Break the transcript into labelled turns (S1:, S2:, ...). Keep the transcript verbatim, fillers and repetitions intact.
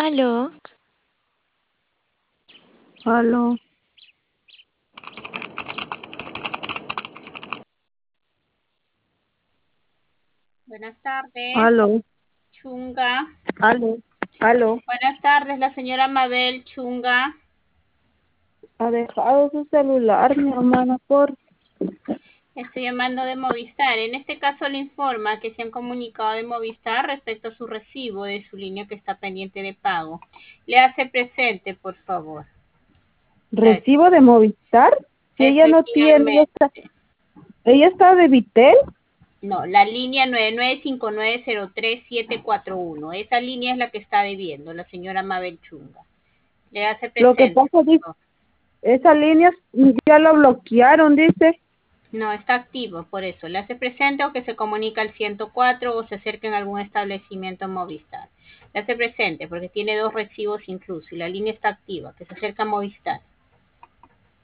S1: Aló,
S2: Aló,
S3: Buenas tardes,
S2: aló,
S3: Chunga.
S2: aló, aló.
S3: Buenas tardes, la señora Mabel Chunga.
S2: Ha dejado su celular, mi hermana, por...
S3: Estoy llamando de Movistar. En este caso le informa que se han comunicado de Movistar respecto a su recibo de su línea que está pendiente de pago. Le hace presente, por favor. Gracias.
S2: Recibo de Movistar. Si ella no tiene, ella está,
S3: Efectivamente.
S2: ella está de Vitel.
S3: No, la línea nueve nueve cinco nueve cero tres siete cuatro uno. Esa línea es la que está debiendo la señora Mabel Chunga. Le hace
S2: Lo que
S3: presente,
S2: pasa,
S3: por
S2: dice,
S3: favor.
S2: esa línea ya la bloquearon, dice.
S3: No, está activo, por eso. Le hace presente o que se comunica al ciento cuatro o se acerque en algún establecimiento Movistar. Le hace presente porque tiene dos recibos incluso y la línea está activa, que se acerca a Movistar.